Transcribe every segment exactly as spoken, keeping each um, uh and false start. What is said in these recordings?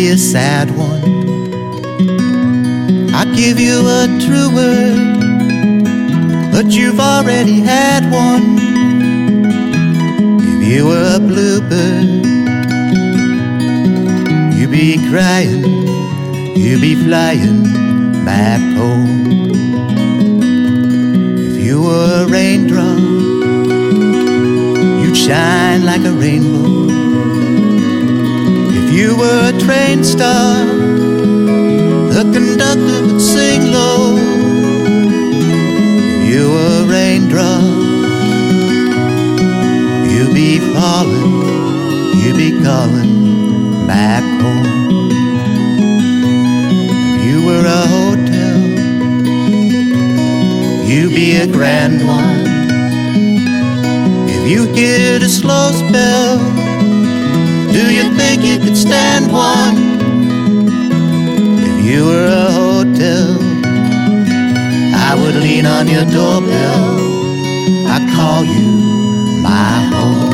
be a sad one. I'd give you a true word, but you've already had one. If you were a bluebird, you'd be crying, you'd be flying back home. If you were a raindrop, you'd shine like a rainbow. If you were a train star, the conductor would sing low. If you were a raindrop, you'd be falling, you'd be calling back home. If you were a hotel, you'd be a grand one. If you hit a slow spell, do you think you could stand one? If you were a hotel, I would lean on your doorbell, I'd call you my home.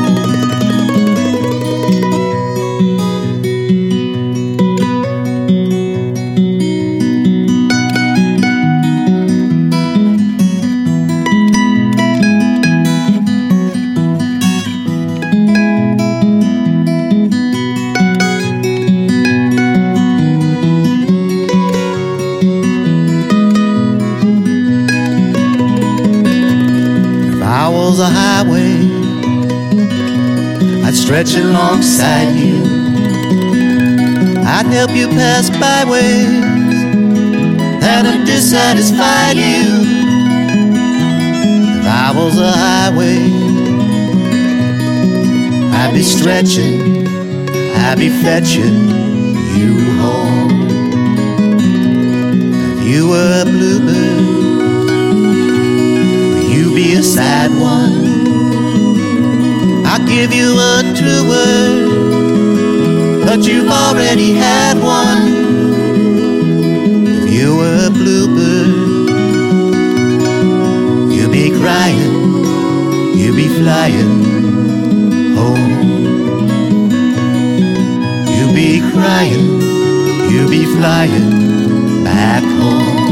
A highway, I'd stretch alongside you. I'd help you pass byways that would dissatisfy you. If I was a highway, I'd be stretching, I'd be fetching you home. If you were a bluebird, be a sad one. I'll give you a true word, but you've already had one. If you were a bluebird, you'd be crying, you'd be flying home. You'd be crying, you'd be flying back home.